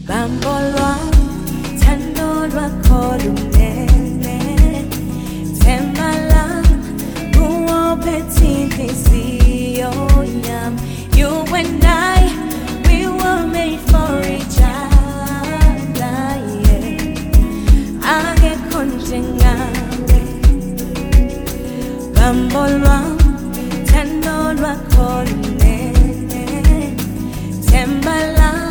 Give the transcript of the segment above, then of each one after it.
Bambolwa, tandolwa kolumene, temalam, buo petite siyam. You and I, we were made for each other. Yeah. Age konjengawe, bambolwa, tandolwa kolumene, temalam.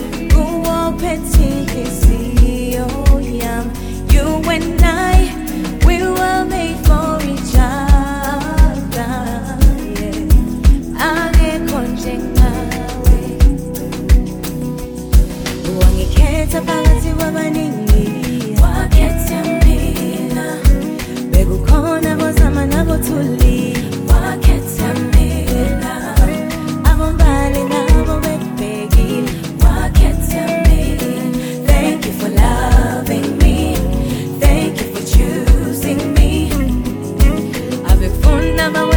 You and I, we were made for each other. Yeah. Age konjengawe, wangikhetha phakathi kwabaningi, wakhetha mina. Bekukhona bozama nabothuli, wakhetha mina. Abombali nabo bekubhekile, wakhetha mina. Thank you for loving me. Thank you for choosing me. I've been